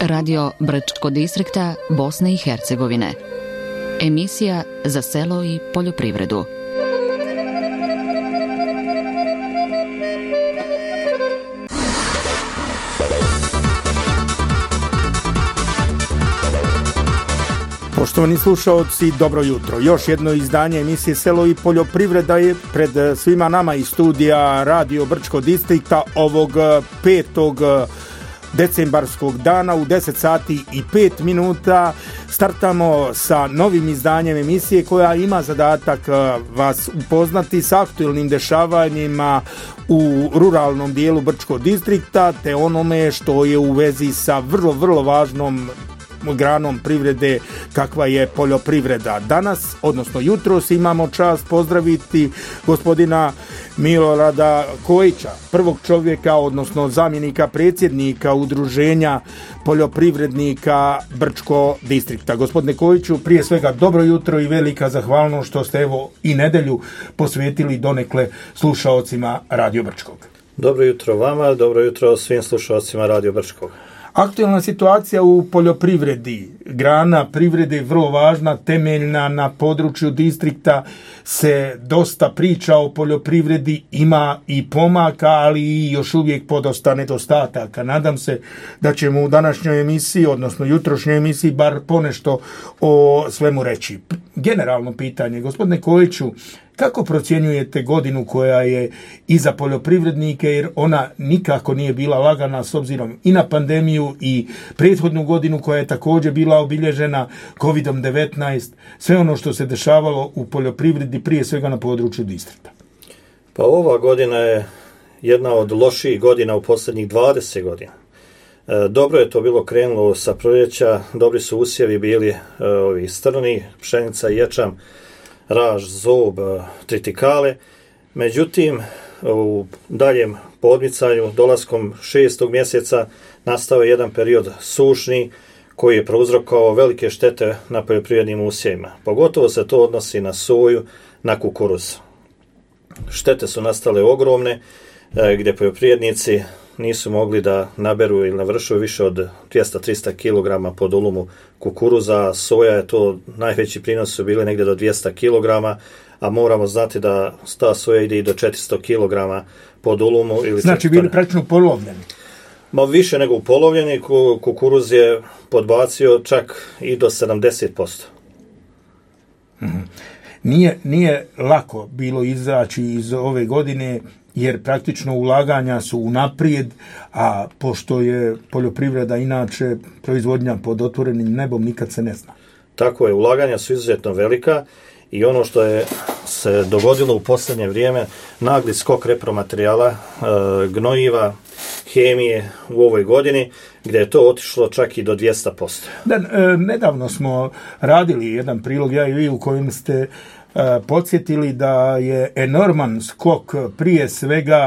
Radio Brčko distrikta Bosne i Hercegovine. Emisija za selo i poljoprivredu. Poštovani slušaoci, dobro jutro. Još jedno izdanje emisije Selo i poljoprivreda je pred svima nama iz studija Radio Brčko distrikta ovog 5. decembarskog dana u 10 sati i 5 minuta. Startamo sa novim izdanjem emisije koja ima zadatak vas upoznati sa aktualnim dešavanjima u ruralnom dijelu Brčko distrikta te onome što je u vezi sa vrlo važnom granom privrede kakva je poljoprivreda. Danas, odnosno jutros, imamo čast pozdraviti gospodina Milorada Kojića, prvog čovjeka, odnosno zamjenika predsjednika Udruženja poljoprivrednika Brčko distrikta. Gospodine Kojiću, prije svega dobro jutro i velika zahvalnost što ste evo i nedelju posvetili donekle slušaocima Radio Brčkog. Dobro jutro vama, dobro jutro svim slušaocima Radio Brčkog. Aktualna situacija u poljoprivredi, grana privrede je vrlo važna, temeljna na području distrikta, se dosta priča o poljoprivredi, ima i pomaka, ali i još uvijek podosta nedostataka. Nadam se da ćemo u današnjoj emisiji, odnosno jutrošnjoj emisiji, bar ponešto o svemu reći. Generalno pitanje, gospodine Kojiću, kako procjenjujete godinu koja je iza poljoprivrednike, jer ona nikako nije bila lagana s obzirom i na pandemiju i prethodnu godinu koja je također bila obilježena COVID-19, sve ono što se dešavalo u poljoprivredi, prije svega na području distrikta? Pa ova godina je jedna od lošijih godina u posljednjih 20 godina. Dobro je to bilo krenulo sa proljeća, dobri su usjevi bili ovi strni, pšenica, ječam, raž, zob, tritikale. Međutim, u daljem podmicanju, dolaskom 6. mjeseca, nastao je jedan period sušni koji je prouzrokovao velike štete na poljoprivrednim usjevima. Pogotovo se to odnosi na soju, na kukuruz. Štete su nastale ogromne, gdje poljoprivrednici nisu mogli da naberu ili navršuju više od 200-300 kg po dolumu kukuruza. Soja je to, najveći prinos su bili negdje do 200 kg, a moramo znati da ta soja ide i do 400 kg po dolumu. Znači bili praktično polovljeni? Ma više nego upolovljeni, kukuruz je podbacio čak i do 70%. Mm-hmm. Nije lako bilo izaći iz ove godine, jer praktično ulaganja su unaprijed, a pošto je poljoprivreda inače proizvodnja pod otvorenim nebom, nikad se ne zna. Tako je, ulaganja su izuzetno velika i ono što je se dogodilo u posljednje vrijeme, nagli skok repromaterijala, gnojiva, hemije u ovoj godini, gdje je to otišlo čak i do 200%. Da, nedavno smo radili jedan prilog, ja i vi, u kojem ste podsjetili da je enorman skok prije svega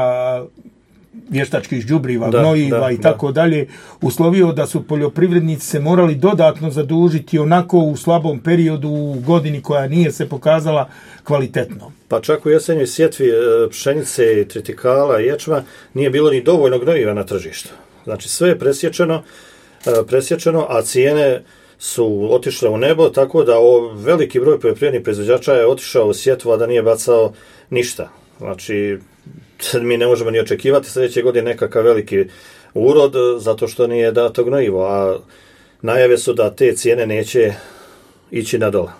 vještačkih đubriva, gnojiva i tako dalje, uslovio da su poljoprivrednici se morali dodatno zadužiti onako u slabom periodu u godini koja nije se pokazala kvalitetno. Pa čak u jesenjoj sjetvi pšenice, tritikala i ječma nije bilo ni dovoljno gnojiva na tržištu. Znači sve je presječeno, a cijene su otišle u nebo, tako da veliki broj poljoprivrednih proizvođača je otišao u sjetvu, a da nije bacao ništa. Znači, mi ne možemo ni očekivati sljedeće godine nekakav veliki urod, zato što nije dato gnojivo, a najave su da te cijene neće ići na dole.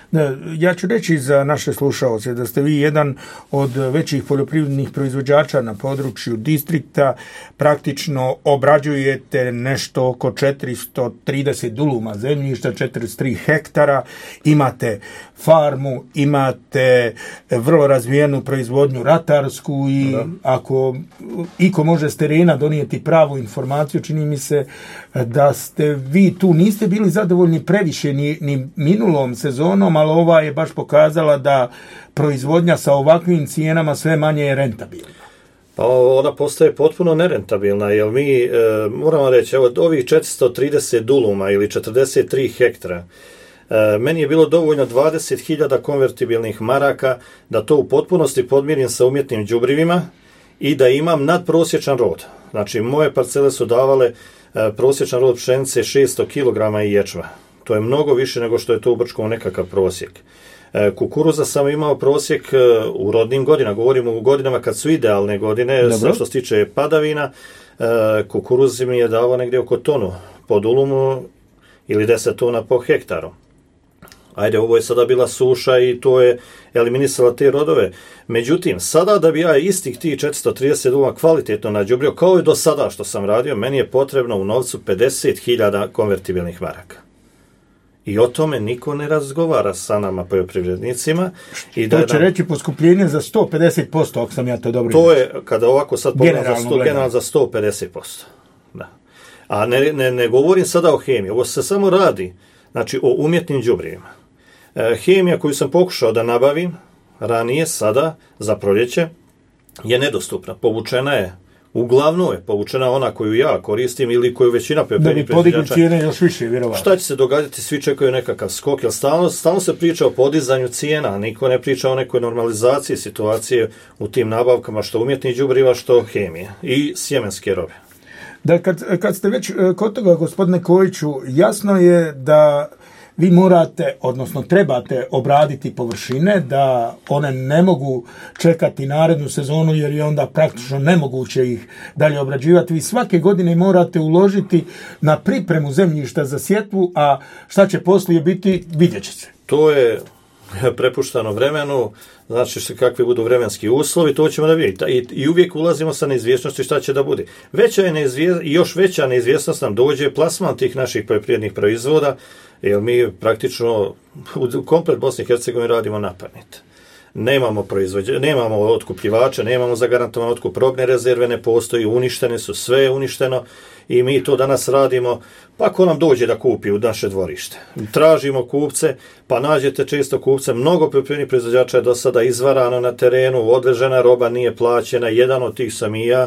Ja ću reći za naše slušaoce da ste vi jedan od većih poljoprivrednih proizvođača na području distrikta, praktično obrađujete nešto oko 430 duluma zemljišta, 43 hektara, imate farmu, imate vrlo razvijenu proizvodnju ratarsku i ako iko može s terena donijeti pravu informaciju, čini mi se da ste vi tu niste bili zadovoljni previše ni minulom sezonom, ali ova je baš pokazala da proizvodnja sa ovakvim cijenama sve manje je rentabilna. Pa ona postaje potpuno nerentabilna, jer mi moramo reći, evo ovih 430 duluma ili 43 hektara, meni je bilo dovoljno 20.000 konvertibilnih maraka da to u potpunosti podmirim sa umjetnim đubrivima i da imam nadprosječan rod. Znači, moje parcele su davale prosječan rod pšenice je 600 kg i ječma. To je mnogo više nego što je to u Brčkom nekakav prosjek. Kukuruza sam imao prosjek u rodnim godinama, govorimo u godinama kad su idealne godine, što se tiče padavina, kukuruz mi je dao negdje oko tonu po dulumu ili 10 tona po hektaru. Ajde, ovo je sada bila suša i to je eliminisala te rodove. Međutim, sada da bi ja istih tih 430 duluma kvalitetno nađubrio, kao i do sada što sam radio, meni je potrebno u novcu 50.000 konvertibilnih maraka. I o tome niko ne razgovara sa nama poljoprivrednicima. To će reći poskupljenje za 150%, ako sam ja to dobro. To je, kada ovako sad pogledam generalno za 150%. Da. A ne govorim sada o hemiji, ovo se samo radi, znači, o umjetnim đubrivima. Hemija koju sam pokušao da nabavim ranije, sada, za proljeće, je nedostupna. Povučena je, uglavnom je povučena ona koju ja koristim ili koju većina poljoprivrednih proizvođača. Da bi podigli cijene još više, vjerovatno. Šta će se događati? Svi čekaju nekakav skok, jer stalno se priča o podizanju cijena, niko ne priča o nekoj normalizaciji situacije u tim nabavkama, što umjetnih đubriva, što hemije i sjemenske robe. Da, kad ste već kod toga, gospodine Kojiću, jasno je da vi morate, odnosno trebate obraditi površine, da one ne mogu čekati narednu sezonu jer je onda praktično nemoguće ih dalje obrađivati. Vi svake godine morate uložiti na pripremu zemljišta za sjetvu, a šta će poslije biti, vidjet će se. To je prepuštano vremenu, znači kakvi budu vremenski uslovi, to ćemo da vidjeti. I uvijek ulazimo sa neizvjesnosti šta će da bude. Još veća neizvjesnost nam dođe plasman tih naših poljoprivrednih proizvoda, jer mi praktično u komplet Bosne i Hercegovine radimo napadnit. Nemamo nemamo otkupljivača, nemamo zagarantovan otkup, robne rezerve ne postoji, uništene su, sve je uništeno i mi to danas radimo, pa ko nam dođe da kupi u naše dvorište. Tražimo kupce, pa nađete često kupce, mnogo poljoprivrednih proizvođača je do sada izvarano na terenu, odvežena roba nije plaćena, jedan od tih sam i ja,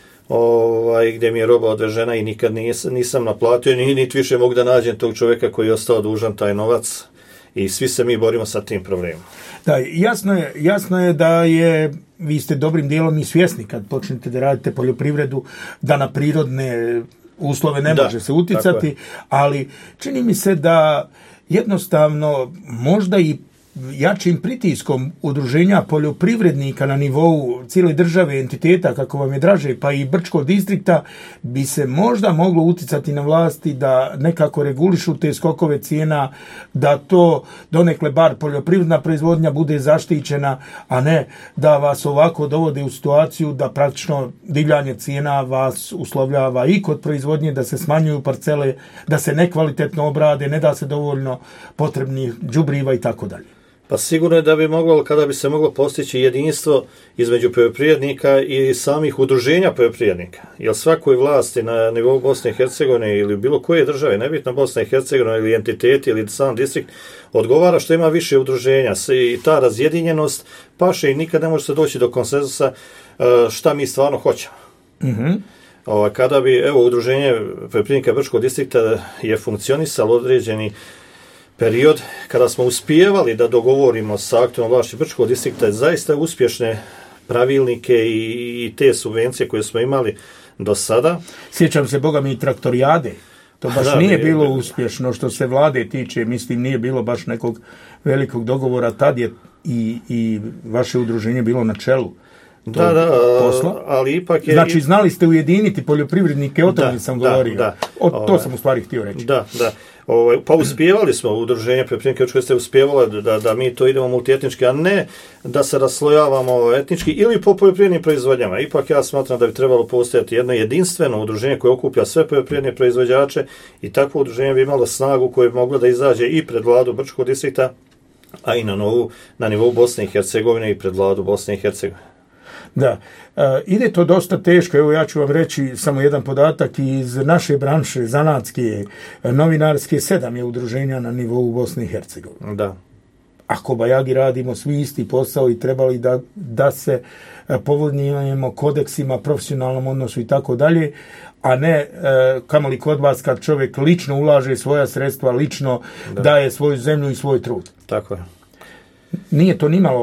gdje mi je roba odvežena i nikad nisam naplatio, niti više mogu da nađem tog čovjeka koji je ostao dužan taj novac i svi se mi borimo sa tim problemom. Da, jasno je da vi ste dobrim dijelom i svjesni kad počnete da radite poljoprivredu, da na prirodne uslove ne može se uticati, ali čini mi se da jednostavno možda i jačim pritiskom udruženja poljoprivrednika na nivou cijele države, entiteta, kako vam je draže, pa i Brčkog distrikta, bi se možda moglo uticati na vlasti da nekako regulišu te skokove cijena, da to donekle bar poljoprivredna proizvodnja bude zaštićena, a ne da vas ovako dovode u situaciju da praktično divljanje cijena vas uslovljava i kod proizvodnje, da se smanjuju parcele, da se nekvalitetno obrade, ne da se dovoljno potrebnih đubriva i tako dalje. Pa sigurno je da bi moglo, kada bi se moglo postići jedinstvo između poljoprivrednika i samih udruženja poljoprivrednika. Jer svakoj vlasti na nivou Bosne i Hercegovine ili bilo koje države, nebitno Bosna i Hercegovina ili entiteti ili sam distrikt, odgovara što ima više udruženja i ta razjedinjenost paše i nikad ne može se doći do konsenzusa šta mi stvarno hoćemo. Mm-hmm. Kada bi, udruženje poljoprivrednika Brčkog distrikta je funkcionisalo određeni period kada smo uspijevali da dogovorimo sa aktualnom vlašću Brčkog distrikta zaista uspješne pravilnike i te subvencije koje smo imali do sada. Sjećam se, boga mi, i traktorijade. To baš nije bilo uspješno što se vlade tiče, mislim, nije bilo baš nekog velikog dogovora. Tad je i vaše udruženje bilo na čelu. Posla. Ali ipak je... Znači, znali ste ujediniti poljoprivrednike, o tome sam govorio. To sam u stvari htio reći. Da. Pa uspijevali smo, udruženje poljoprivrednika Brčkog ste uspijevali da mi to idemo multietnički, a ne da se raslojavamo etnički ili po poljoprivrednim proizvodnjama. Ipak ja smatram da bi trebalo postojati jedno jedinstveno udruženje koje okuplja sve poljoprivredne proizvođače i takvo udruženje bi imalo snagu koje bi moglo da izađe i pred vladu Brčkog distrikta, a i na nivou Bosne i Hercegovine i pred vladu Bosne i Hercegovine. Da, ide to dosta teško. Evo, ja ću vam reći samo jedan podatak iz naše branše, zanatske, novinarske, 7 je udruženja na nivou Bosne i Hercegovine. Da. Ako bajagi radimo svi isti posao i trebali da se povodnjujemo kodeksima, profesionalnom odnosu i tako dalje, a ne kamoli kod vas kad čovjek lično ulaže svoja sredstva, lično daje svoju zemlju i svoj trud. Tako je. Nije to nimalo lako.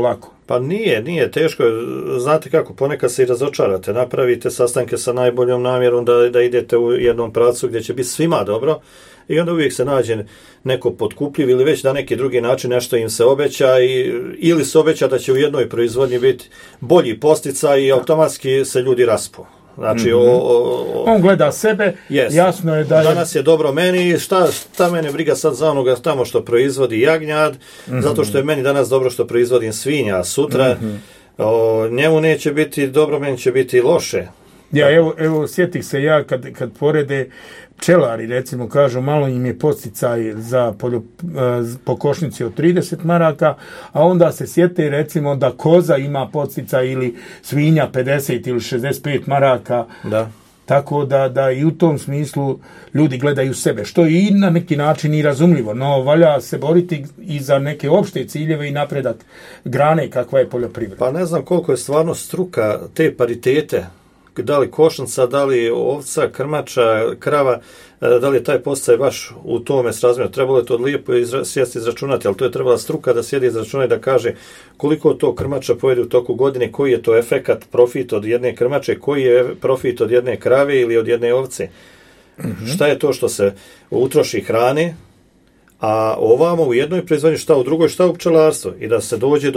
Pa nije teško, znate kako, ponekad se i razočarate, napravite sastanke sa najboljom namjerom da idete u jednom pravcu gdje će biti svima dobro i onda uvijek se nađe neko potkupljiv ili već na neki drugi način nešto im se obeća ili se obeća da će u jednoj proizvodnji biti bolji posticaj i automatski se ljudi raspu. Znači, on gleda sebe, jasno je da danas je dobro meni, šta mene briga sad za onoga tamo što proizvodi jagnjad, zato što je meni danas dobro što proizvodim svinja, a sutra njemu neće biti dobro, meni će biti loše. Ja, evo sjetih se ja kad porede pčelari, recimo, kažu malo im je podsticaj za po košnici od 30 maraka, a onda se sjete, recimo, da koza ima podsticaj ili svinja 50 ili 65 maraka. Da. Tako da i u tom smislu ljudi gledaju sebe, što je i na neki način i razumljivo, no valja se boriti i za neke opšte ciljeve i napredak grane kakva je poljoprivreda. Pa ne znam koliko je stvarno struka te paritete, da li košnica, da li ovca, krmača, krava, da li je taj podsticaj baš u tome srazmjerno. Trebalo je to lijepo sjesti izračunati, ali to je trebala struka da sjedi izračunati, da kaže koliko to krmača pojede u toku godine, koji je to efekat, profit od jedne krmače, koji je profit od jedne krave ili od jedne ovce. Šta je to što se utroši hrane, a ovamo u jednoj proizvodnji, šta u drugoj, šta u pčelarstvu, i da se dođe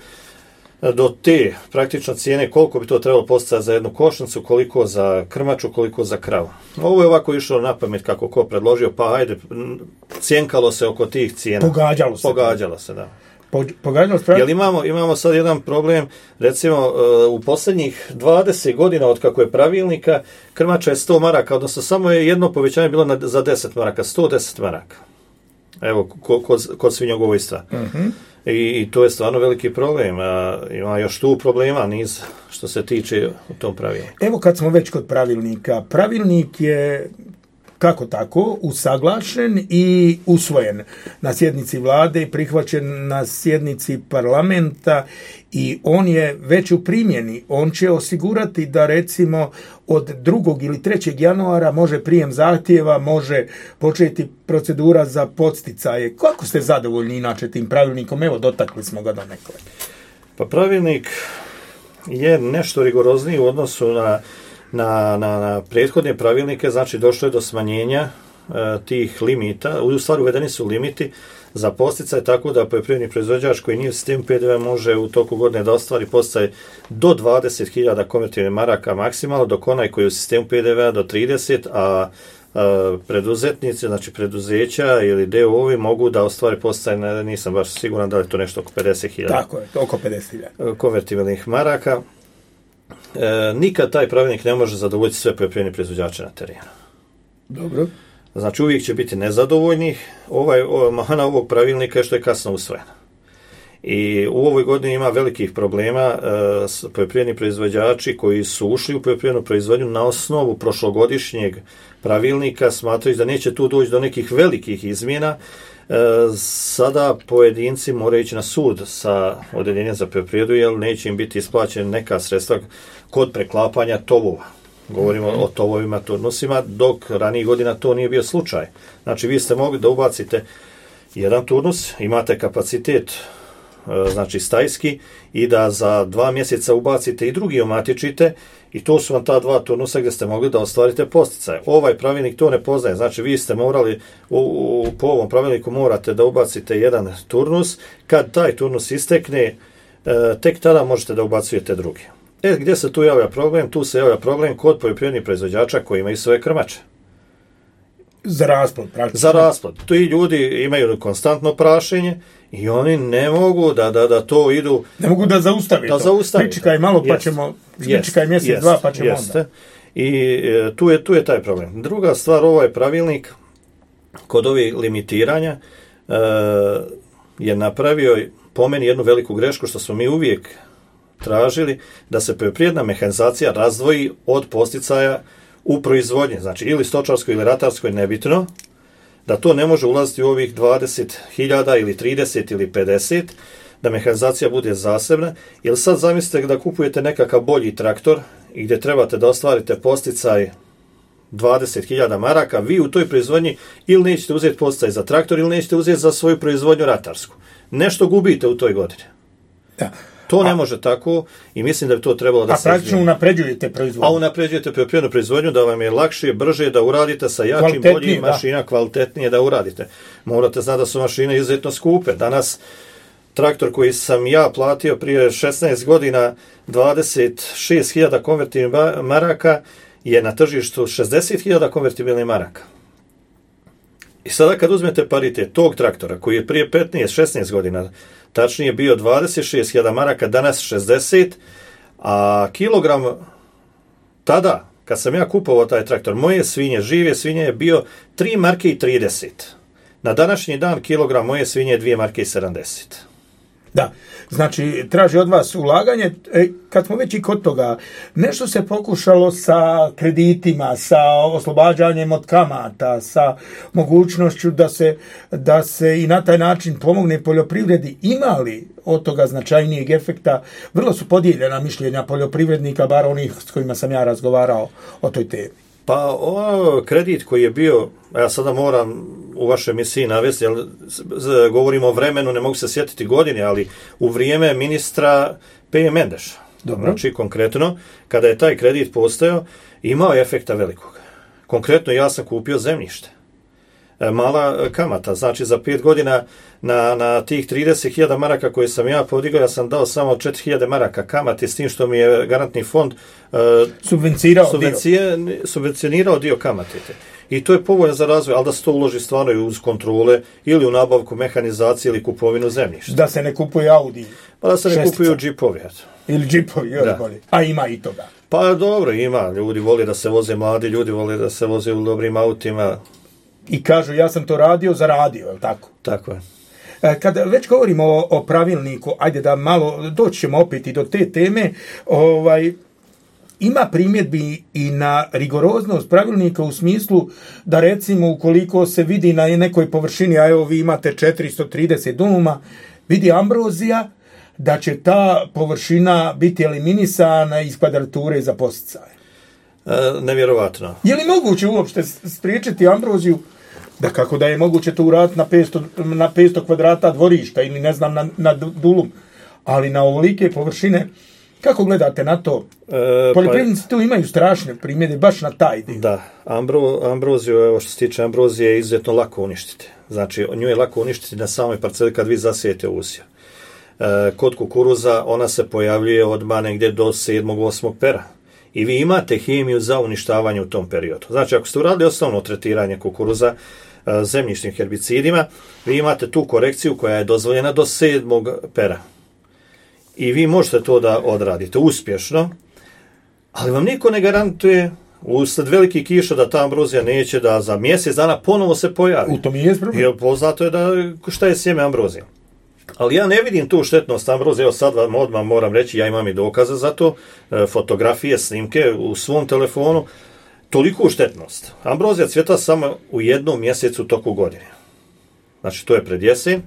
do te praktično cijene, koliko bi to trebalo posticati za jednu košnicu, koliko za krmaču, koliko za kravu. Ovo je ovako išlo na pamet kako ko predložio, pa hajde, cjenkalo se oko tih cijena. Pogađalo se, da. Jer imamo sad jedan problem, recimo u posljednjih 20 godina od kako je pravilnika, krmača je 100 maraka, odnosno samo je jedno povećanje bilo za 10 maraka, 110 maraka. Evo, kod svinjogojstva. I to je stvarno veliki problem. Ima još tu problema, niz što se tiče u tom pravilniku. Evo kad smo već kod pravilnika, pravilnik je kako tako usaglašen i usvojen na sjednici vlade i prihvaćen na sjednici parlamenta i on je već u primjeni. On će osigurati da recimo od 2. ili 3. januara može prijem zahtjeva, može početi procedura za podsticaje. Kako ste zadovoljni inače tim pravilnikom? Evo, dotakli smo ga donekle. Pa pravilnik je nešto rigorozniji u odnosu na prethodne pravilnike, znači došlo je do smanjenja tih limita, u stvari uvedeni su limiti za podsticaj, tako da poljoprivredni proizvođač koji nije u sistemu PDV može u toku godine da ostvari podsticaj do 20.000 konvertibilnih maraka maksimalno, dok onaj koji je u sistemu PDV do 30, a preduzetnici, znači preduzeća ili DO-ovi mogu da ostvari podsticaj, nisam baš siguran da li je to nešto oko 50.000. Tako je, oko 50.000 konvertibilnih maraka. Nikad taj pravilnik ne može zadovoljiti sve poljoprivredne proizvođače na terenu. Dobro. Znači uvijek će biti nezadovoljnih. Mana ovog pravilnika je što je kasno usvojen. I u ovoj godini ima velikih problema s poljoprivredni proizvođači koji su ušli u poljoprivrednu proizvodnju na osnovu prošlogodišnjeg pravilnika, smatraju da neće tu doći do nekih velikih izmjena. Sada pojedinci moraju ići na sud sa odeljenjem za poljoprivredu jer neće im biti isplaćene neka sredstva kod preklapanja tovova. Govorimo o tovovima, turnusima, dok ranijih godina to nije bio slučaj. Znači vi ste mogli da ubacite jedan turnus, imate kapacitet znači stajski i da za 2 mjeseca ubacite i drugi omatičite i to su vam ta 2 turnusa gdje ste mogli da ostvarite posticaje. Ovaj pravilnik to ne poznaje, znači vi ste morali, po ovom pravilniku morate da ubacite jedan turnus, kad taj turnus istekne, tek tada možete da ubacujete drugi. Gdje se tu javlja problem? Tu se javlja problem kod poljoprivrednih proizvođača koji imaju svoje krmače. Za rasplod, praktično. Za rasplod. Tu i ljudi imaju konstantno prašenje i oni ne mogu da to idu... Ne mogu da zaustavi to. Pričekaj malo pa ćemo... Pričekaj mjesec, dva pa ćemo onda. I tu je taj problem. Druga stvar, ovaj pravilnik kod ovih limitiranja je napravio po meni jednu veliku grešku što smo mi uvijek tražili da se poljoprivredna mehanizacija razdvoji od podsticaja u proizvodnji, znači ili stočarskoj ili ratarskoj, nebitno, da to ne može ulaziti u ovih 20.000 ili 30 ili 50, da mehanizacija bude zasebna, jer sad zamislite da kupujete nekakav bolji traktor i gdje trebate da ostvarite podsticaj 20.000 maraka, vi u toj proizvodnji ili nećete uzeti podsticaj za traktor ili nećete uzeti za svoju proizvodnju ratarsku. Nešto gubite u toj godini. Da. To ne može tako i mislim da bi to trebalo da se... A praktično unapređujete proizvodnju. A unapređujete poljoprivrednu proizvodnju da vam je lakše, brže da uradite sa jačim, boljim mašina, kvalitetnije da uradite. Morate znati da su mašine izuzetno skupe. Danas traktor koji sam ja platio prije 16 godina 26.000 konvertibilnih maraka je na tržištu 60.000 konvertibilnih maraka. I sada kad uzmete paritet tog traktora koji je prije 15-16 godina tačnije bio 26.000 maraka, danas 60, a kilogram tada, kad sam ja kupovao taj traktor, moje svinje, žive svinje je bio 3 marke i 30. Na današnji dan kilogram moje svinje je 2 marke i 70. Da, znači traži od vas ulaganje. Kad smo već i kod toga, nešto se pokušalo sa kreditima, sa oslobađanjem od kamata, sa mogućnošću da se i na taj način pomogne poljoprivredi, imali od toga značajnijeg efekta. Vrlo su podijeljena mišljenja poljoprivrednika, bar onih s kojima sam ja razgovarao o toj temi. Pa kredit koji je bio, ja sada moram u vašoj emisiji navesti, jer govorimo o vremenu, ne mogu se sjetiti godine, ali u vrijeme ministra Peje Mendeša. Dobro. Znači, konkretno, kada je taj kredit postojao, imao je efekta velikog. Konkretno, ja sam kupio zemljište. Mala kamata, znači za 5 godina na tih 30.000 maraka koje sam ja podigao, ja sam dao samo 4.000 maraka kamate, s tim što mi je garantni fond subvencionirao dio kamate. I to je povoljno za razvoj, ali da se to uloži stvarno i uz kontrole ili u nabavku mehanizacije ili kupovinu zemljišta. Da se ne kupuje Audi. Pa da se ne kupuju džipovi. Ili džipovi, još bolje. A ima i toga. Pa dobro, ima. Ljudi vole da se voze, mladi ljudi vole da se voze u dobrim autima. I kažu, ja sam to zaradio, je li tako? Tako je. Kada već govorimo o pravilniku, ajde da malo, doći ćemo opet i do te teme, ima primjedbi i na rigoroznost pravilnika u smislu da recimo ukoliko se vidi na nekoj površini, a evo vi imate 430 dunuma, vidi ambrozija, da će ta površina biti eliminisana iz kvadrature za posticaje. Nevjerovatno. Je li moguće uopšte spriječiti ambroziju? Da kako da je moguće to uraditi na 500 kvadrata dvorišta ili ne znam na dulum, ali na ovolike površine. Kako gledate na to? Poljoprivrednici tu imaju strašne primjede baš na taj dio. Da, ambroziju, evo što se tiče ambrozije, je izuzetno lako uništiti. Znači, nju je lako uništiti na samoj parceli kad vi zasijete usjev. Kod kukuruza ona se pojavljuje odmah negdje do 7. 8. pera. I vi imate hemiju za uništavanje u tom periodu. Znači, ako ste uradili osnovno tretiranje kukuruza zemljišnim herbicidima, vi imate tu korekciju koja je dozvoljena do 7. pera. I vi možete to da odradite uspješno, ali vam niko ne garantuje usled velikih kiša da ta ambrozija neće da za mjesec dana ponovo se pojavi. U tom i je problem. Jer poznato je da šta je sjeme ambrozija. Ali ja ne vidim tu štetnost ambrozije. Evo sad vam odmah moram reći, ja imam i dokaze za to, fotografije, snimke u svom telefonu, toliku štetnost. Ambrozija cvjeta samo u 1 mjesecu toku godine. Znači, to je pred jesen.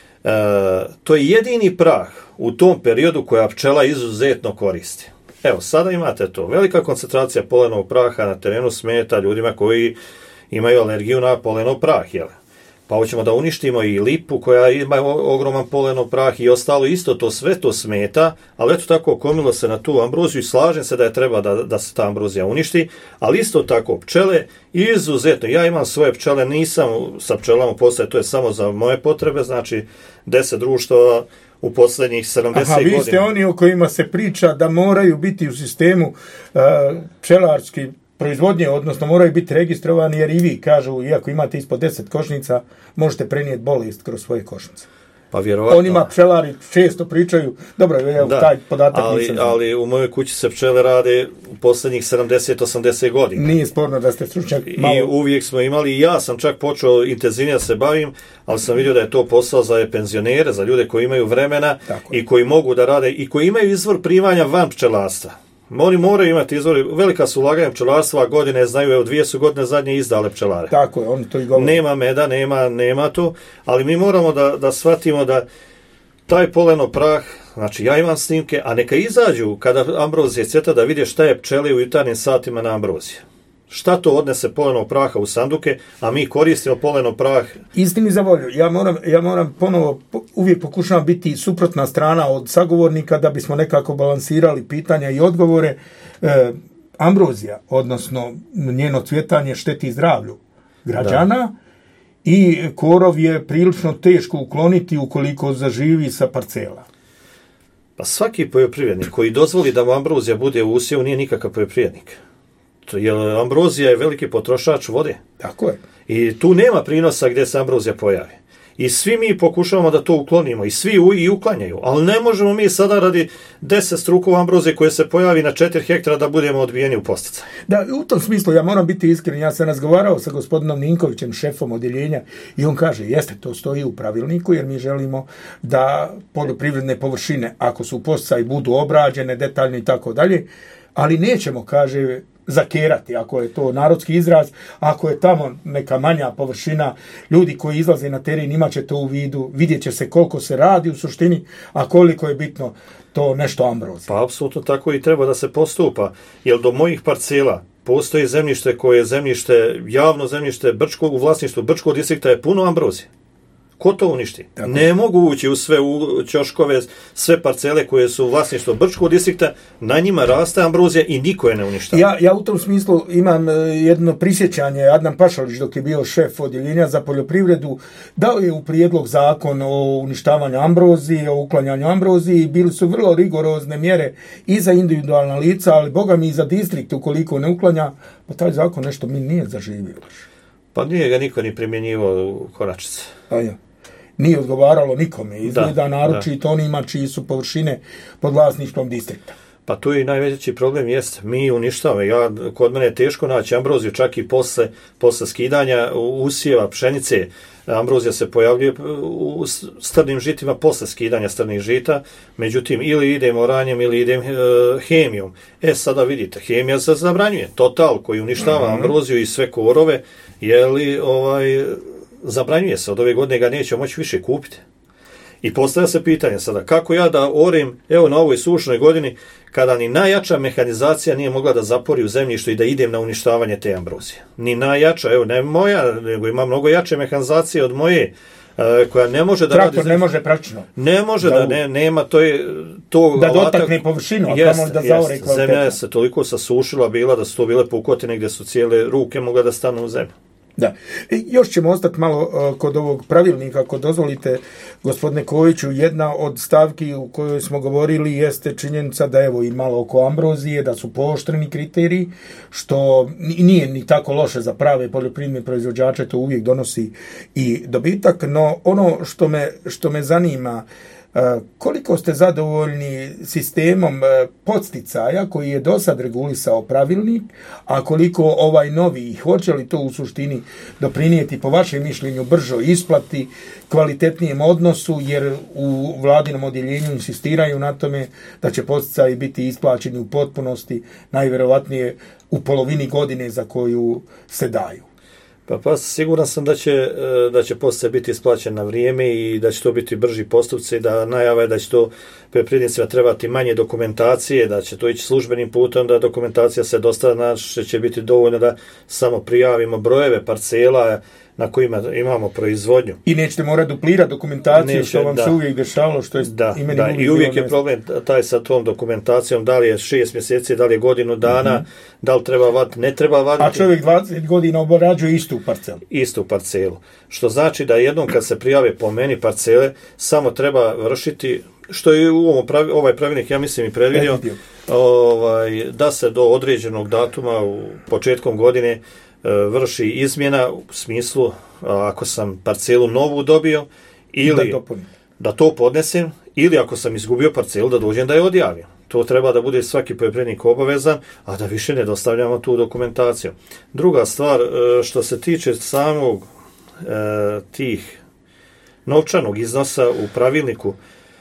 To je jedini prah u tom periodu koja pčela izuzetno koristi. Evo, sada imate to. Velika koncentracija polenovog praha na terenu smeta ljudima koji imaju alergiju na polenov prah, jel? Pa hoćemo da uništimo i lipu koja ima ogroman polenov prah i ostalo isto, to sve to smeta, ali eto tako okomilo se na tu ambroziju i slažem se da je treba da se ta ambrozija uništi, ali isto tako pčele izuzetno, ja imam svoje pčele, nisam sa pčelama postaje, to je samo za moje potrebe, znači 10 društava u posljednjih 70 godina. Vi ste oni o kojima se priča da moraju biti u sistemu pčelarski proizvodnje, odnosno moraju biti registrovani, jer i vi kažu, iako imate ispod 10 košnica, možete prenijeti bolest kroz svoje košnice. Pa vjerovatno. Onima pčelari često pričaju, dobro, taj podatak nisam. Ali u mojoj kući se pčele rade u posljednjih 70-80 godina. Nije sporno da ste stručnjak. I uvijek smo imali, i ja sam čak počeo intenzivnije da se bavim, ali sam vidio da je to posao za penzionere, za ljude koji imaju vremena i koji mogu da rade i koji imaju izvor primanja van pčelarstva. Oni moraju imati izvori, velika su ulaganja pčelarstva, godine znaju, evo 2 su godine zadnje izdale pčelare. Tako je, oni to i govore. Nema meda, nema to, ali mi moramo da shvatimo da taj poleno prah, znači ja imam snimke, a neka izađu kada ambrozije cvjeta da vide šta je pčele u jutarnjim satima na ambrozije. Šta to odnese polenog praha u sanduke, a mi koristimo poleno prah? Istini za volju, ja moram ponovo, uvijek pokušavam biti suprotna strana od sagovornika da bismo nekako balansirali pitanja i odgovore. Ambrozija, odnosno njeno cvjetanje šteti zdravlju građana i korov je prilično teško ukloniti ukoliko zaživi sa parcela. Pa svaki poljoprivrednik koji dozvoli da mu ambrozija bude u usjevu nije nikakav poljoprivrednik. Jer ambrozija je veliki potrošač vode. Tako je. I tu nema prinosa gdje se ambrozija pojavi. I svi mi pokušavamo da to uklonimo i svi i uklanjaju. Ali ne možemo mi sada radi 10 strukova ambrozije koje se pojavi na 4 hektara da budemo odbijeni u posticaj. Da, u tom smislu ja moram biti iskren. Ja sam razgovarao sa gospodinom Ninkovićem, šefom odjeljenja, i on kaže, jeste, to stoji u pravilniku jer mi želimo da poljoprivredne površine, ako su u posticaju, budu obrađene detaljno i tako dalje, ali nećemo, kaže, zakerati, ako je to narodski izraz, ako je tamo neka manja površina, ljudi koji izlaze na teren imat će to u vidu, vidjet će se koliko se radi u suštini, a koliko je bitno to nešto ambrozije. Pa apsolutno tako i treba da se postupa, jer do mojih parcela postoji zemljište koje je zemljište, javno zemljište u vlasništvu Brčkog distrikta je puno ambrozije. Ko to uništi? Tako. Ne mogu ući u sve ćoškove, sve parcele koje su u vlasništvu Brčkog distrikta, na njima raste ambrozija i niko je ne uništava. Ja u tom smislu imam jedno prisjećanje. Adnan Pašalić, dok je bio šef odjeljenja za poljoprivredu, dao je u prijedlog zakon o uništavanju ambrozije, o uklanjanju ambrozije i bili su vrlo rigorozne mjere i za individualna lica, ali boga mi i za distrikt ukoliko ne uklanja, pa taj zakon nešto mi nije zaživio. Pa nije ga niko ni primjenjivao u konačnici. A ja. Nije odgovaralo nikome, izgleda naročito onima čiji su površine pod vlasništvom distrikta. Pa tu i najveći problem jest, mi uništavamo. Kod mene je teško naći ambroziju, čak i posle skidanja usjeva pšenice. Ambrozija se pojavljuje u strnim žitima posle skidanja strnih žita, međutim ili idem oranjem ili idem hemijom. Sada vidite, hemija se zabranjuje. Total koji uništava ambroziju i sve korove, zabranjuje se, od ove godine ga neće moći više kupiti. I postavlja se pitanje sada, kako ja da orim, evo na ovoj sušnoj godini, kada ni najjača mehanizacija nije mogla da zapori u zemljištu i da idem na uništavanje te ambrozije. Ni najjača, evo ne moja, nego ima mnogo jače mehanizacije od moje, koja ne može da traktor radi... ne može praktično. Ne može nema, to je... Da dotakne površinu, a kamo da zaore kvalitetno. Zemlja je se toliko sasušila bila da su to bile pukotine gdje su cijele ruke mogle da stanu u zemlju. Da. Još ćemo ostati malo kod ovog pravilnika, ako dozvolite, gospodine Kojiću. Jedna od stavki u kojoj smo govorili jeste činjenica da evo i malo oko ambrozije, da su pooštreni kriteriji, što nije ni tako loše za prave poljoprivredne proizvođače, to uvijek donosi i dobitak, no ono što me zanima, koliko ste zadovoljni sistemom podsticaja koji je do sad regulisao pravilnik, a koliko ovaj novi, hoće li to u suštini doprinijeti po vašem mišljenju bržoj isplati, kvalitetnijem odnosu, jer u vladinom odjeljenju insistiraju na tome da će podsticaji biti isplaćeni u potpunosti, najvjerovatnije u polovini godine za koju se daju. Pa siguran sam da će podsticaj biti isplaćen na vrijeme i da će to biti brži postupci, da najava je da će to poljoprivrednicima trebati manje dokumentacije, da će to ići službenim putem, da dokumentacija se dostavlja, će biti dovoljno da samo prijavimo brojeve parcela na kojima imamo proizvodnju. I nećete morati duplirati dokumentaciju, što vam se uvijek dešavalo, što je i uvijek je problem taj sa tom dokumentacijom, da li je 6 mjeseci, da li je godinu dana, da li treba vaditi, ne treba vaditi. A čovjek 20 godina obrađuje istu parcelu. Istu parcelu. Što znači da jednom kad se prijave po meni parcele, samo treba vršiti, što je ovaj pravilnik, ja mislim, i predvidio, da se do određenog datuma u početkom godine vrši izmjena u smislu ako sam parcelu novu dobio ili da to podnesem, ili ako sam izgubio parcelu da dođem da je odjavim. To treba da bude svaki poljoprivrednik obavezan, a da više ne dostavljamo tu dokumentaciju. Druga stvar, što se tiče samog tih novčanog iznosa u pravilniku,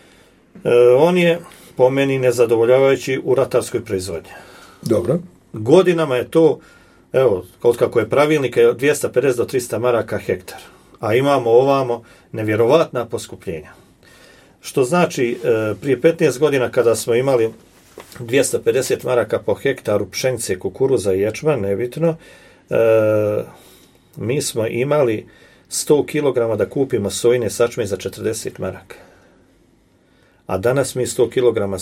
on je po meni nezadovoljavajući u ratarskoj proizvodnji. Dobro. Godinama je to, evo, kako je pravilnik, 250 do 300 maraka hektar, a imamo ovamo nevjerovatna poskupljenja. Što znači, prije 15 godina kada smo imali 250 maraka po hektaru pšenice, kukuruza i ječma, nebitno. Mi smo imali 100 kg da kupimo sojine sačme za 40 maraka. A danas mi 100 kg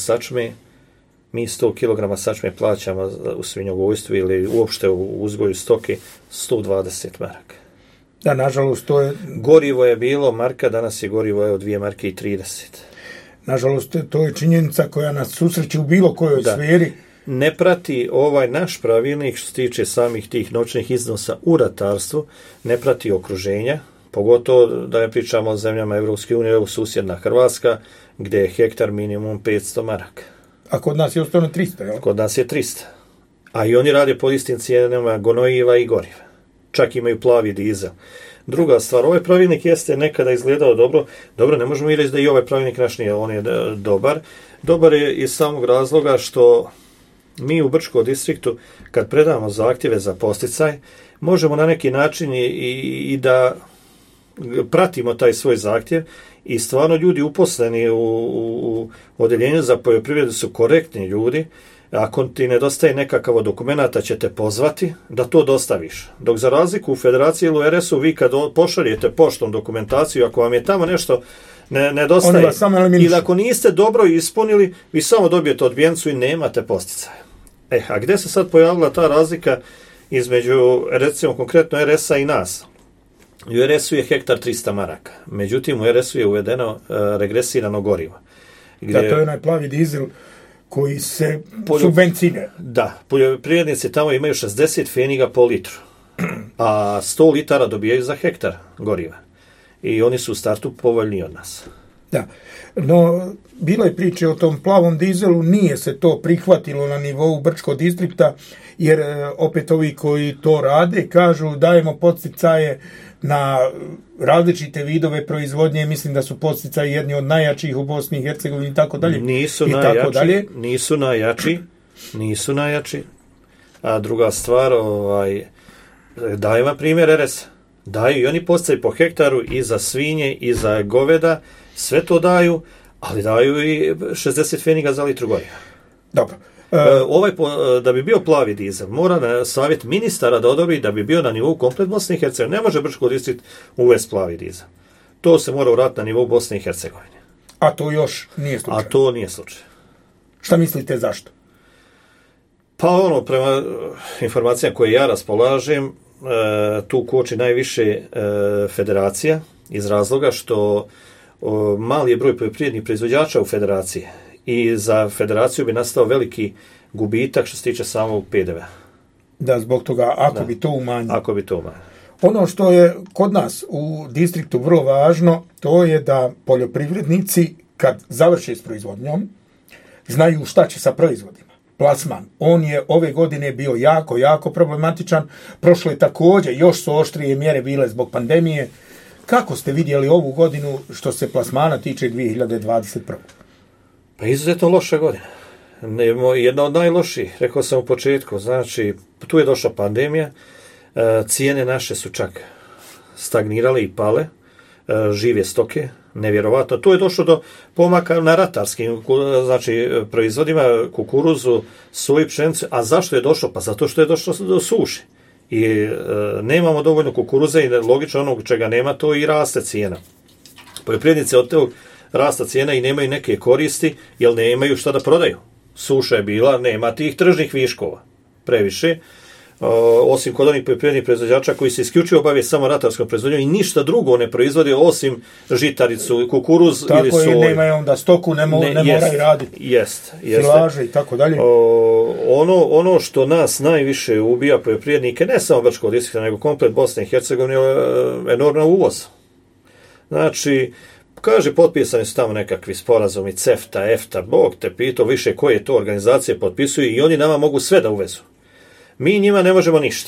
sačme plaćamo u svinjogojstvu ili uopšte u uzgoju stoke 120 maraka. Da, nažalost, to je... Gorivo je bilo marka, danas je gorivo od 2 marke i 30. Nažalost, to je činjenica koja nas susreće u bilo kojoj sferi. Ne prati ovaj naš pravilnik što se tiče samih tih novčanih iznosa u ratarstvu, ne prati okruženja, pogotovo da ne pričamo o zemljama Evropske unije, evo susjedna Hrvatska, gdje je hektar minimum 500 maraka. A kod nas je ostalo 300, jel? Kod nas je 300. A i oni rade po istim cijenama gnojiva i goriva. Čak imaju plavi dizel. Druga stvar, ovaj pravilnik jeste nekada izgledao dobro, ne možemo i reći da i ovaj pravilnik naš nije, on je dobar. Dobar je iz samog razloga što mi u Brčkom distriktu, kad predamo zahtjeve za podsticaj, možemo na neki način i da pratimo taj svoj zahtjev i stvarno ljudi uposleni u odeljenju za poljoprivredu su korektni ljudi. Ako ti nedostaje nekakav dokumenata će te pozvati da to dostaviš. Dok za razliku u federaciji ili u RS-u vi kad pošaljete poštom dokumentaciju, ako vam je tamo nešto nedostaje ili ako niste dobro ispunili, vi samo dobijete odbijencu i nemate posticaja. A gdje se sad pojavila ta razlika između, recimo konkretno RS-a i nas? U RS-u je hektar 300 maraka. Međutim, u RS-u je uvedeno regresirano gorivo. Da, to je onaj plavi dizel koji se subvencije. Da, poljoprivrednici tamo imaju 60 pfeniga po litru, a 100 litara dobijaju za hektar goriva. I oni su u startu povoljniji od nas. Da, no bilo je priče o tom plavom dizelu, nije se to prihvatilo na nivou Brčkog distrikta, jer opet ovi koji to rade kažu dajemo podsticaje na različite vidove proizvodnje, mislim da su podsticaji jedni od najjačih u Bosni i Hercegovini i tako dalje. Nisu najjači. A druga stvar, dajem vam primjer RS. Daju i oni podsticaji po hektaru i za svinje i za goveda, sve to daju, ali daju i 60 pfeniga za litru goriva. Dobro. Da bi bio plavi dizel, mora na savjet ministara da odobri da bi bio na nivou komplet Bosne i Hercegovine. Ne može Brčko distrikt uvesti plavi dizel. To se mora uraditi na nivou Bosne i Hercegovine. A to još nije slučaj? A to nije slučaj. Šta mislite zašto? Pa prema informacijama koje ja raspolažem, tu koči najviše federacija iz razloga što mali je broj poljoprivrednih proizvođača u federaciji. I za federaciju bi nastao veliki gubitak što se tiče samog PDV-a. Da, zbog toga, ako bi to umanjilo. Ono što je kod nas u distriktu vrlo važno, to je da poljoprivrednici, kad završe s proizvodnjom, znaju šta će sa proizvodima. Plasman, on je ove godine bio jako problematičan. Prošle također, još su oštrije mjere bile zbog pandemije. Kako ste vidjeli ovu godinu što se plasmana tiče 2021. Pa izuzetno loša godina. Jedna od najlošijih, rekao sam u početku, znači tu je došla pandemija, cijene naše su čak stagnirale i pale, žive stoke, nevjerovatno. Tu je došlo do pomaka na ratarskim, znači proizvodima kukuruzu, soju, pšenicu, a zašto je došlo? Pa zato što je došlo do suše. I nemamo dovoljno kukuruza i logično onog čega nema, to i raste cijena. Poljoprivrednici od tog rasta cijena i nemaju neke koristi, jer nemaju šta da prodaju. Suša je bila, nema tih tržnih viškova previše, osim kod onih poljoprivrednih proizvođača koji se isključivo bave samo ratarskom proizvodnjom i ništa drugo ne proizvode osim žitaricu, kukuruz ili soju. Tako je, nemaju onda stoku, ne moraju raditi. Jeste. Silaže i tako dalje. Ono što nas najviše ubija poljoprivrednike, ne samo Brčkog distrikta, nego komplet Bosne i Hercegovine, je enormno uvoz. Znači, kaže, potpisani su tamo nekakvi sporazumi, CEFTA, EFTA, Bog te pitao više koje to organizacije potpisuju i oni nama mogu sve da uvezu. Mi njima ne možemo ništa.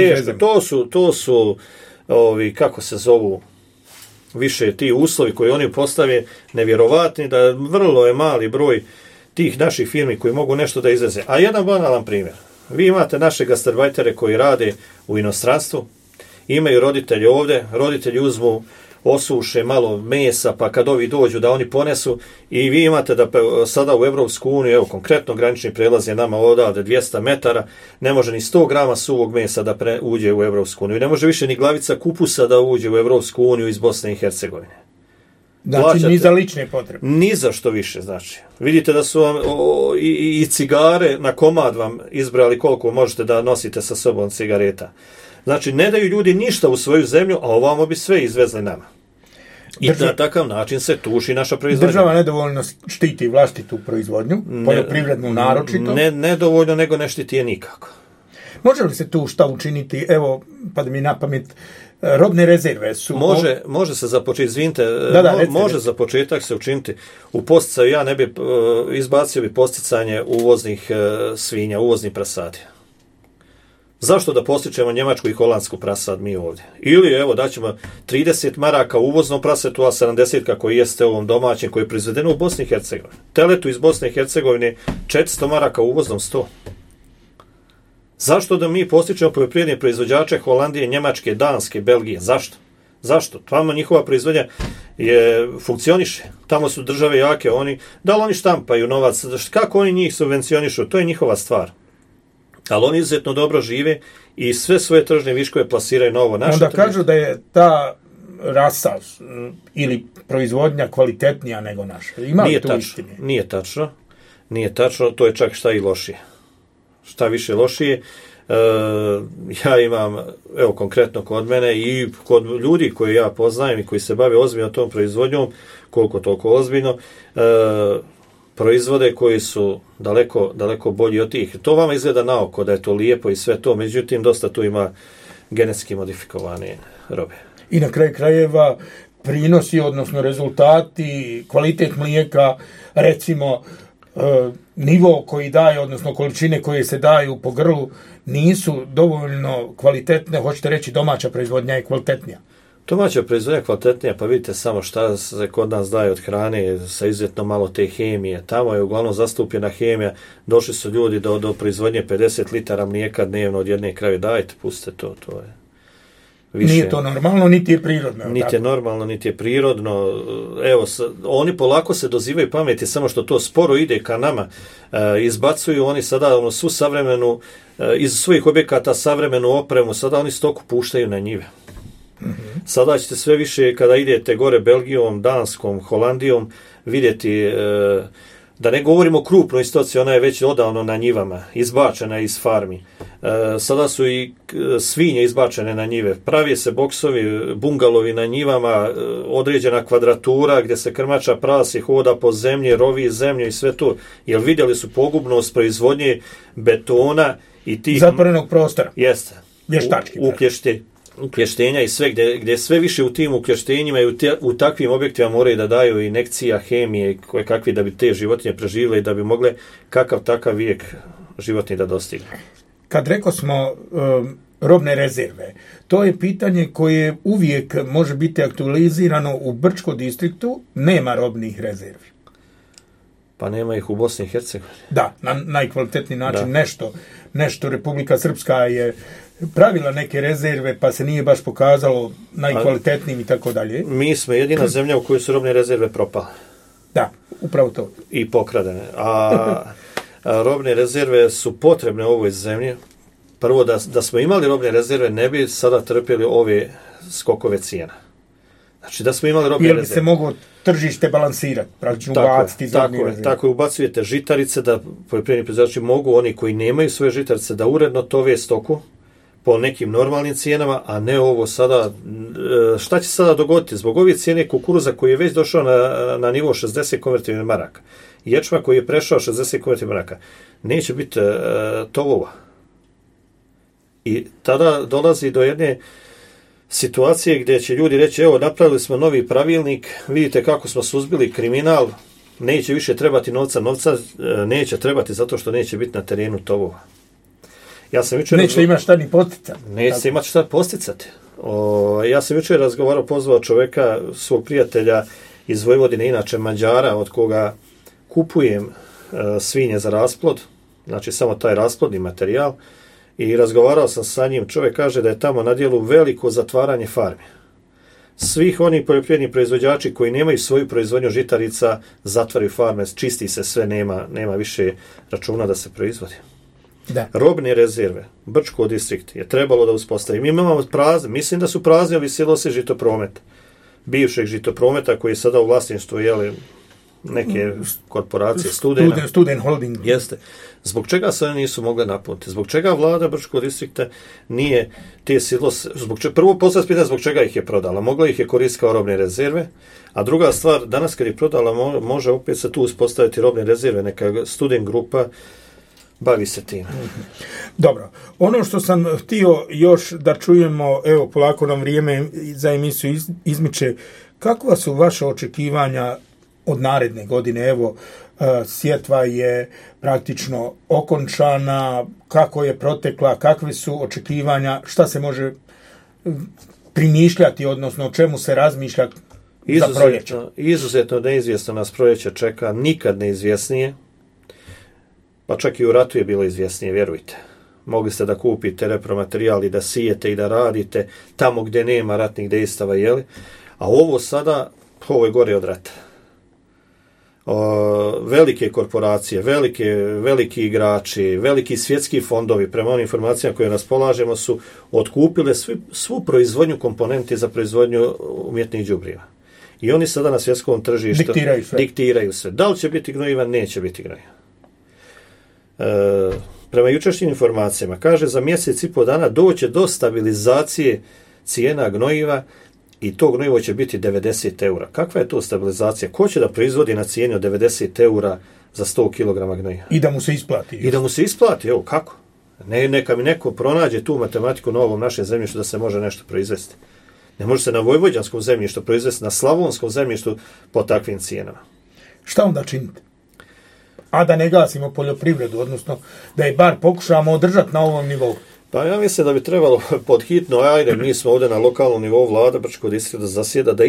To su kako se zovu, više ti uslovi koji oni postave nevjerovatni, da vrlo je mali broj tih naših firmi koji mogu nešto da izveze. A jedan banalan primjer. Vi imate naše gastarbajtere koji rade u inostranstvu, imaju roditelji ovdje, roditelji uzmu osuše malo mesa, pa kad ovi dođu da oni ponesu i vi imate da sada u Evropsku uniju, evo konkretno granični prelaz je nama odavde 200 metara, ne može ni 100 grama suvog mesa da uđe u Evropsku uniju, ne može više ni glavica kupusa da uđe u Evropsku uniju iz Bosne i Hercegovine. Znači, plaćate, ni za lične potrebe. Ni za što više, znači. Vidite da su vam i cigare na komad vam izbrali koliko možete da nosite sa sobom cigareta. Znači, ne daju ljudi ništa u svoju zemlju, a ovamo bi sve izvezli nama. I na takav način se tuši naša proizvodnja. Država nedovoljno štiti vlastitu proizvodnju, poljoprivrednu naročito. Nedovoljno, nego ne štiti je nikako. Može li se tu šta učiniti? Evo, pa da mi na pamet, robne rezerve su... Može se započeti, izvinite, može za početak se učiniti. U posticaju ja ne bi izbacio bi posticanje uvoznih svinja, uvoznih prasadi. Zašto da postičemo njemačku i holandsku prasad mi ovdje? Ili evo daćemo 30 maraka uvoznom prasetu, a 70 kako jeste ovom domaćem koji je proizvedeno u Bosni i Hercegovini. Teletu iz Bosne i Hercegovine 400 maraka uvoznom 100. Zašto da mi postičemo poljoprivredne proizvođače Holandije, Njemačke, Danske, Belgije? Zašto? Tamo njihova proizvodnja funkcioniše. Tamo su države jake, da li oni štampaju novac, kako oni njih subvencionišu, to je njihova stvar. Ali oni izuzetno dobro žive i sve svoje tržne viškove plasiraju na ovo naše. Onda kažu da je ta rasa ili proizvodnja kvalitetnija nego naša. Ima li tu istine? Nije tačno, to je čak šta i lošije. Šta više lošije. Ja imam, evo konkretno kod mene i kod ljudi koje ja poznajem i koji se bave ozbiljno tom proizvodnjom, koliko toliko ozbiljno, proizvode koji su daleko bolji od tih. To vama izgleda na oko da je to lijepo i sve to, međutim dosta tu ima genetski modifikovane robe. I na kraju krajeva prinosi, odnosno rezultati, kvalitet mlijeka, recimo nivo koji daje, odnosno količine koje se daju po grlu nisu dovoljno kvalitetne, hoćete reći domaća proizvodnja je kvalitetnija. Domaća proizvodnja je kvalitetnija, pa vidite samo šta se kod nas daje od hrane sa izuzetno malo te hemije. Tamo je uglavnom zastupljena hemija, došli su ljudi do proizvodnje 50 litara mlijeka dnevno od jedne krave, dajte, pustite to je. Više. Nije to normalno, niti je prirodno. Niti je normalno, niti je prirodno. Evo, oni polako se dozivaju pameti, samo što to sporo ide ka nama. Izbacuju oni sada svu savremenu, iz svojih objekata savremenu opremu, sada oni stoku puštaju na njive. Mm-hmm. Sada ćete sve više, kada idete gore Belgijom, Danskom, Holandijom, vidjeti, da ne govorimo o krupnoj stoci, ona je već odavno na njivama, izbačena iz farmi. Sada su i svinje izbačene na njive. Pravi se boksovi, bungalovi na njivama, određena kvadratura gdje se krmača prasi, hoda po zemlji, rovi zemlju i sve to. Jer vidjeli su pogubnost proizvodnje betona i tih... zatvorenog prostora. Jeste. Vještački. Ukleštenja i sve, gdje sve više u tim ukleštenjima i u takvim objektima moraju da daju injekcija, hemije, koje kakvi da bi te životinje preživjele i da bi mogle kakav takav vijek životinje da dostigne. Kad rekao smo robne rezerve, to je pitanje koje uvijek može biti aktualizirano u Brčkom distriktu, nema robnih rezervi. Pa nema ih u Bosni i Hercegovini. Da, na najkvalitetniji način nešto Republika Srpska je pravila neke rezerve, pa se nije baš pokazalo najkvalitetnijim i tako dalje. Mi smo jedina zemlja u kojoj su robne rezerve propale. Da, upravo to. I pokradene. A robne rezerve su potrebne u ovoj zemlji. Prvo, da smo imali robne rezerve, ne bi sada trpjeli ove skokove cijena. Znači, da smo imali robne rezerve. Jer bi se moglo tržište balansirati, praktično ubaciti robne rezerve. Tako je, ubacujete žitarice, da poljoprivredni proizvođači mogu, oni koji nemaju svoje žitarice, da uredno tove stoku po nekim normalnim cijenama, a ne ovo sada. Šta će sada dogoditi? Zbog ove cijene kukuruza koji je već došao na nivo 60 konvertibilnih maraka, ječma koji je prešao 60 konvertibilnih maraka, neće biti tovova. I tada dolazi do jedne situacije gdje će ljudi reći, evo, napravili smo novi pravilnik, vidite kako smo suzbili kriminal, neće više trebati novca neće trebati zato što neće biti na terenu tovova. Neće imati šta ni posticati. Neće imati šta posticati. Ja sam jučer pozvao čovjeka, svog prijatelja iz Vojvodine, inače Mađara, od koga kupujem svinje za rasplod, znači samo taj rasplodni materijal, i razgovarao sam sa njim. Čovjek kaže da je tamo na dijelu veliko zatvaranje farmi. svih onih poljoprivrednih proizvođači koji nemaju svoju proizvodnju žitarica, zatvaraju farme, čisti se sve, nema više računa da se proizvodi. Da. Robne rezerve, Brčko distrikt je trebalo da uspostavi. Mi imamo prazne, mislim da su prazni ovi silosi žitoprometa, bivšeg žitoprometa koji je sada u vlasništvu neke korporacije, Student Holding. Jeste. Zbog čega se oni nisu mogli napuniti? Zbog čega vlada Brčkog distrikta nije te silose, prvo postaviti pitanje zbog čega ih je prodala. Mogla ih je koristiti kao robne rezerve, a druga stvar, danas kad je prodala, može opet se tu uspostaviti robne rezerve, neka student grupa bavi se tim. Dobro, ono što sam htio još da čujemo, evo polako nam vrijeme za emisiju izmiče, kakva su vaše očekivanja od naredne godine? Evo, sjetva je praktično okončana, kako je protekla, kakve su očekivanja, šta se može primišljati, odnosno o čemu se razmišlja za proljeće? Izuzetno neizvjesno nas proljeće čeka, nikad neizvjesnije, pa čak i u ratu je bilo izvjesnije, vjerujte. Mogli ste da kupite repromaterijal i da sijete i da radite tamo gdje nema ratnih dejstava, jeli? A ovo sada, ovo je gore od rata. Velike korporacije, veliki igrači, veliki svjetski fondovi, prema onim informacijama koje raspolažemo, su otkupile svu proizvodnju komponenti za proizvodnju umjetnih đubriva. I oni sada na svjetskom tržištu diktiraju sve. Da li će biti gnojiva, neće biti gnojiva. Prema jučerašnjim informacijama, kaže za mjesec i po dana doće do stabilizacije cijena gnojiva i to gnojivo će biti 90 eura. Kakva je to stabilizacija? Ko će da proizvodi na cijeni od 90 eura za 100 kg gnojiva? I da mu se isplati. I da mu se isplati, evo kako? Neka mi neko pronađe tu matematiku na ovom našem zemljištu da se može nešto proizvesti. Ne može se na vojvođanskom zemljištu proizvesti, na slavonskom zemljištu po takvim cijenama. Šta onda činite? A da ne gasimo poljoprivredu, odnosno da je bar pokušamo održati na ovom nivou. Pa ja mislim da bi trebalo pod hitno, ajde, mi smo ovdje na lokalnom nivou, vlada Brčkog distrikta zasjeda, da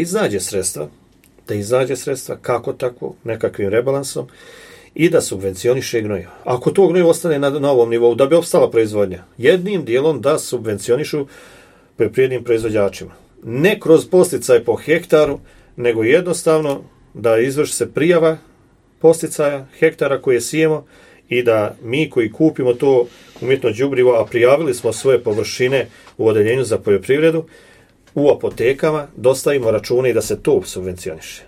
iznađe sredstva, kako tako, nekakvim rebalansom, i da subvencioniše gnojivo. Ako to gnojivo ostane na ovom nivou, da bi opstala proizvodnja, jednim dijelom da subvencionišu poljoprivrednim proizvođačima. Ne kroz posticaj po hektaru, nego jednostavno da izvrši se prijava posticaja hektara koje sijemo i da mi koji kupimo to umjetno đubrivo, a prijavili smo svoje površine u odeljenju za poljoprivredu, u apotekama dostavimo račune i da se to subvencioniše.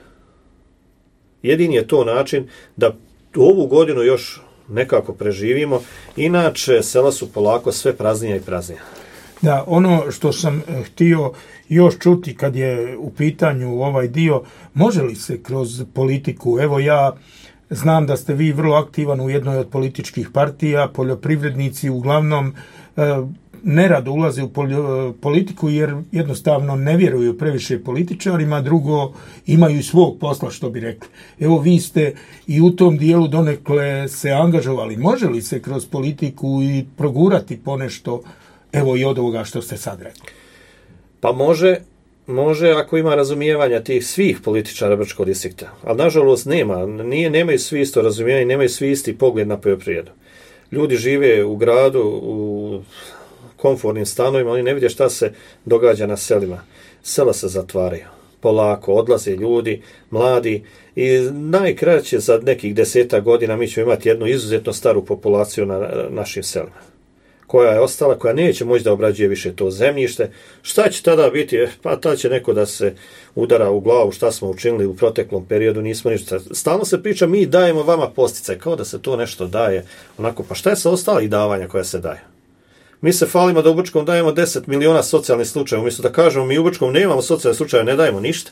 Jedini je to način da ovu godinu još nekako preživimo, inače sela su polako sve praznija i praznija. Da, ono što sam htio još čuti kad je u pitanju ovaj dio, može li se kroz politiku, evo ja znam da ste vi vrlo aktivan u jednoj od političkih partija, poljoprivrednici uglavnom nerado ulaze u politiku jer jednostavno ne vjeruju previše političarima, drugo imaju svog posla, što bi rekli. Evo vi ste i u tom dijelu donekle se angažovali. Može li se kroz politiku i progurati ponešto, evo i od ovoga što ste sad rekli? Pa može ako ima razumijevanja tih svih političara Brčkog distrikta, ali nažalost nemaju svi isto razumijevanje, nemaju svi isti pogled na poljoprivredu. Ljudi žive u gradu, u komfortnim stanovima, oni ne vide šta se događa na selima. Sela se zatvaraju, polako odlaze ljudi, mladi, i najkraće za nekih 10 godina mi ćemo imati jednu izuzetno staru populaciju na našim selima, koja je ostala, koja neće moći da obrađuje više to zemljište. Šta će tada biti? Pa tada će neko da se udara u glavu šta smo učinili u proteklom periodu, nismo ništa. Stalno se priča, mi dajemo vama posticaj, kao da se to nešto daje. Onako, pa šta je sa ostalih davanja koja se daje? Mi se falimo da u Brčkom dajemo 10 miliona socijalnih slučajeva, umjesto da kažemo mi u Brčkom nemamo socijalnih slučajeva, ne dajemo ništa.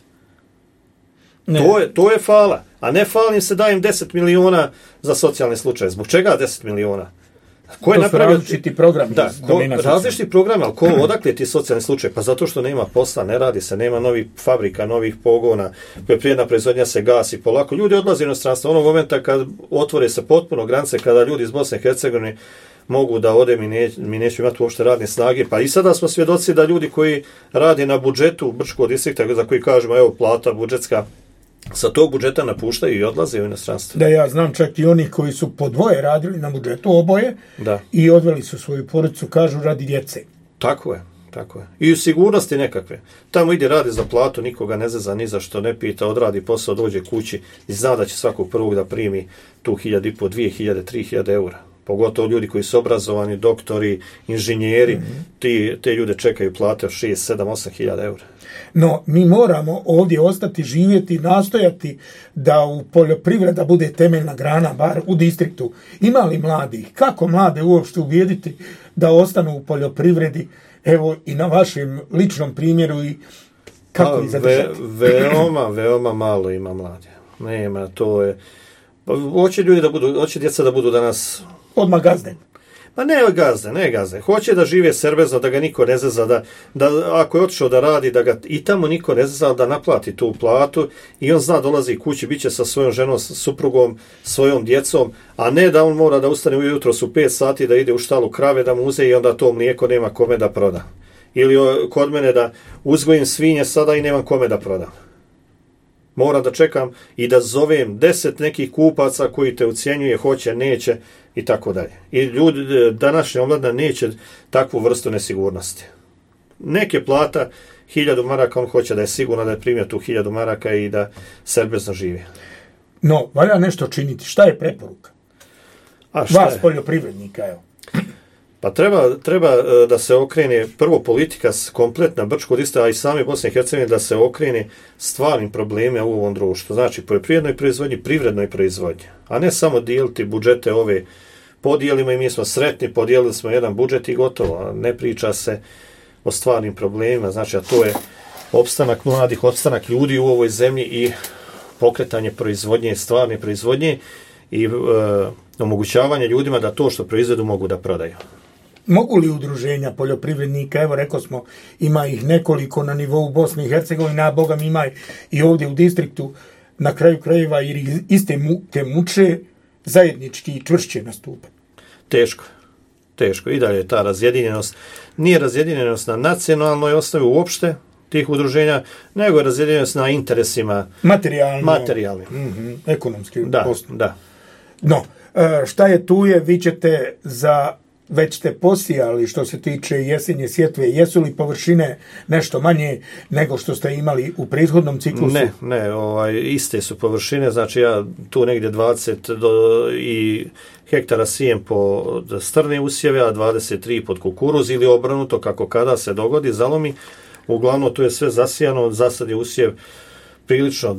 To je fala. A ne falim se dajem 10 miliona za socijalne slučaje. Zbog čega 10 miliona? Ko je napravio različiti programi? Da, različiti programi, ali odakle ti socijalni slučaj? Pa zato što nema posla, ne radi se, nema novih fabrika, novih pogona, poljoprivredna proizvodnja se gasi polako. Ljudi odlaze u inostranstvo. Onog momenta kad otvore se potpuno granice, kada ljudi iz Bosne i Hercegovine mogu da ode, mi nećemo imati uopšte radne snage. Pa i sada smo svjedoci da ljudi koji rade na budžetu Brčkog distrikta, za koji kažemo, evo, plata budžetska, sa tog budžeta napuštaju i odlaze u inostranstvo. Da, ja znam čak i oni koji su po dvoje radili na budžetu, oboje, da, i odveli su svoju porodicu, kažu, radi djece. Tako je. Tako je. I u sigurnosti nekakve. Tamo ide radi za platu, nikoga ne zeza, ni za što ne pita, odradi posao, dođe kući i zna da će svakog prvog da primi tu 1.500, 2.000, 3.000 eura. Pogotovo ljudi koji su obrazovani, doktori, inženjeri, te ljude čekaju plate od 6, 7, 8.000 eura. No, mi moramo ovdje ostati, živjeti, nastojati da u poljoprivreda bude temeljna grana, bar u distriktu. Ima li mladih? Kako mlade uopšte ubijediti da ostanu u poljoprivredi? Evo i na vašem ličnom primjeru i kako ih zadržati? Veoma malo ima mlade. Nema, to je... Hoće ljudi da budu, hoće djeca da budu danas... Odmah gazde. Pa ne gazde. Hoće da žive serbezno, da ga niko ne zeza, da ako je otišao da radi, da ga i tamo niko ne zeza, da naplati tu platu i on zna dolazi kući, bit će sa svojom ženom, suprugom, svojom djecom, a ne da on mora da ustane ujutro su 5 sati, da ide u štalu krave, da mu uze i onda to mlijeko nema kome da proda. Ili kod mene da uzgojim svinje sada i nemam kome da prodam. Moram da čekam i da zovem 10 nekih kupaca koji te ucjenjuje, hoće, neće i tako dalje. I ljudi, današnja omladina neće takvu vrstu nesigurnosti. Neke plata 1.000 maraka, on hoće da je sigurno da je primio tu 1.000 maraka i da serbezno živi. No, valja nešto činiti. Šta je preporuka? Vas poljoprivrednika, evo. Pa treba da se okrene prvo politika kompletna Brčkog distrikta, a i same Bosne i Hercegovine da se okrene stvarnim problemima u ovom društvu. Znači poljoprivrednoj proizvodnji, privrednoj proizvodnji, a ne samo dijeliti budžete ove podijelimo i mi smo sretni, podijelili smo jedan budžet i gotovo, a ne priča se o stvarnim problemima, znači a to je opstanak mladih, opstanak ljudi u ovoj zemlji i pokretanje proizvodnje, stvarne proizvodnje i omogućavanje ljudima da to što proizvedu mogu da prodaju. Mogu li udruženja poljoprivrednika, evo rekao smo, ima ih nekoliko na nivou Bosne i Hercegovine, a Boga mi ima i ovdje u distriktu, na kraju krajeva jer ih iste muke muče, zajednički i čvršće nastupati? Teško. I dalje je ta razjedinjenost. Nije razjedinjenost na nacionalnoj osnovi uopšte tih udruženja, nego je razjedinjenost na interesima materijalnim. Ekonomski. Da. No, šta je tu je, vi ćete već ste posijali što se tiče jesenje sjetve, jesu li površine nešto manje nego što ste imali u prethodnom ciklusu? Ne, iste su površine, znači ja tu negdje 20 hektara sijem pod strne usjeve, a 23 pod kukuruz ili obrnuto kako kada se dogodi, zalomi. Uglavnom tu je sve zasijano, zasad je usjev prilično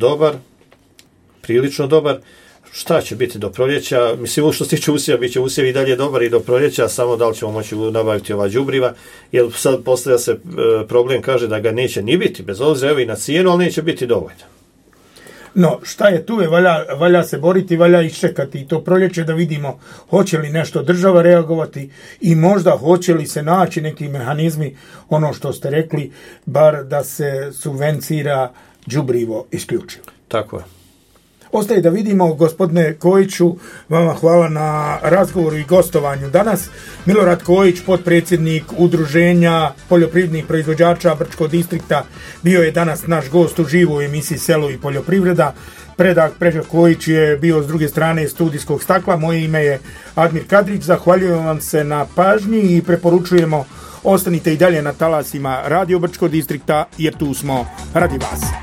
dobar. Šta će biti do proljeća? Mislim, što se tiče usjeva, bit će usjev i dalje dobar i do proljeća, samo da li ćemo moći nabaviti ova đubriva, jer sad postavlja se problem, kaže da ga neće ni biti, bez obzira evo i na cijenu, ali neće biti dovoljno. No, šta je tu je, valja se boriti, valja iščekati i to proljeće da vidimo hoće li nešto država reagovati i možda hoće li se naći neki mehanizmi, ono što ste rekli, bar da se subvencira đubrivo isključivo. Tako je. Ostaje da vidimo, gospodine Kojiću, vama hvala na razgovoru i gostovanju danas. Milorad Kojić, potpredsjednik Udruženja poljoprivrednih proizvođača Brčkog distrikta, bio je danas naš gost uživo u emisiji Selo i poljoprivreda. Predak Pređo Kojić je bio s druge strane studijskog stakla. Moje ime je Admir Kadrić. Zahvaljujem vam se na pažnji i preporučujemo ostanite i dalje na talasima Radio Brčkog distrikta jer tu smo radi vas.